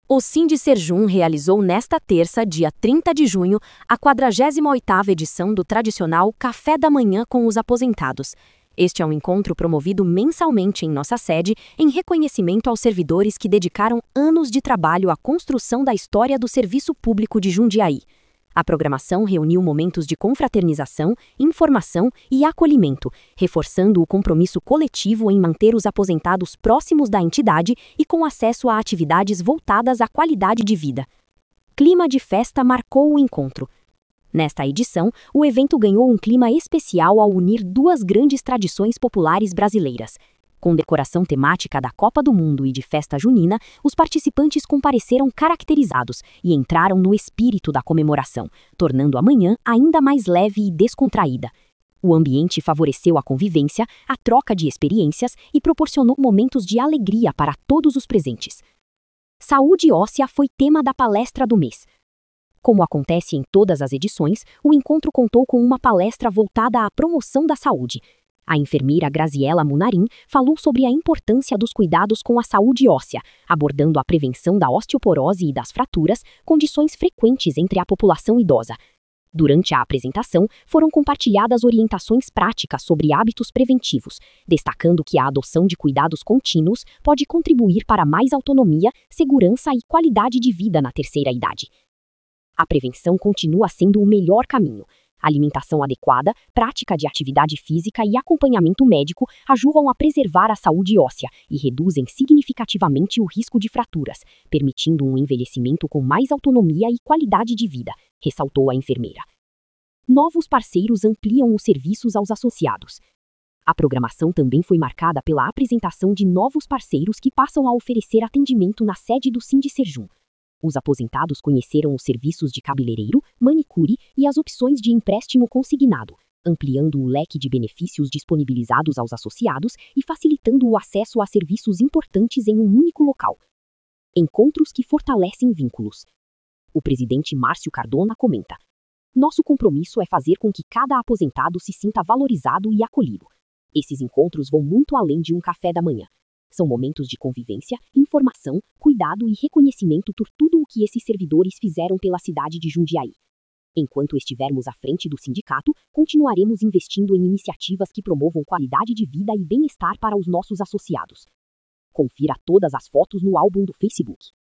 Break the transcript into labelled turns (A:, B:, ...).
A: O Sindicerjum realizou nesta terça, dia 30 de junho, a 48ª edição do tradicional Café da Manhã com os Aposentados. Este é um encontro promovido mensalmente em nossa sede em reconhecimento aos servidores que dedicaram anos de trabalho à construção da história do serviço público de Jundiaí. A programação reuniu momentos de confraternização, informação e acolhimento, reforçando o compromisso coletivo em manter os aposentados próximos da entidade e com acesso a atividades voltadas à qualidade de vida. Clima de festa marcou o encontro. Nesta edição, o evento ganhou um clima especial ao unir duas grandes tradições populares brasileiras. Com decoração temática da Copa do Mundo e de festa junina, os participantes compareceram caracterizados e entraram no espírito da comemoração, tornando a manhã ainda mais leve e descontraída. O ambiente favoreceu a convivência, a troca de experiências e proporcionou momentos de alegria para todos os presentes. Saúde óssea foi tema da palestra do mês. Como acontece em todas as edições, o encontro contou com uma palestra voltada à promoção da saúde. A enfermeira Graziela Munarim falou sobre a importância dos cuidados com a saúde óssea, abordando a prevenção da osteoporose e das fraturas, condições frequentes entre a população idosa. Durante a apresentação, foram compartilhadas orientações práticas sobre hábitos preventivos, destacando que a adoção de cuidados contínuos pode contribuir para mais autonomia, segurança e qualidade de vida na terceira idade. A prevenção continua sendo o melhor caminho. Alimentação adequada, prática de atividade física e acompanhamento médico ajudam a preservar a saúde óssea e reduzem significativamente o risco de fraturas, permitindo um envelhecimento com mais autonomia e qualidade de vida, ressaltou a enfermeira. Novos parceiros ampliam os serviços aos associados. A programação também foi marcada pela apresentação de novos parceiros que passam a oferecer atendimento na sede do Sindicerjum. Os aposentados conheceram os serviços de cabeleireiro, manicure e as opções de empréstimo consignado, ampliando o leque de benefícios disponibilizados aos associados e facilitando o acesso a serviços importantes em um único local. Encontros que fortalecem vínculos. O presidente Márcio Cardona comenta: nosso compromisso é fazer com que cada aposentado se sinta valorizado e acolhido. Esses encontros vão muito além de um café da manhã. São momentos de convivência, informação, cuidado e reconhecimento por tudo o que esses servidores fizeram pela cidade de Jundiaí. Enquanto estivermos à frente do sindicato, continuaremos investindo em iniciativas que promovam qualidade de vida e bem-estar para os nossos associados. Confira todas as fotos no álbum do Facebook.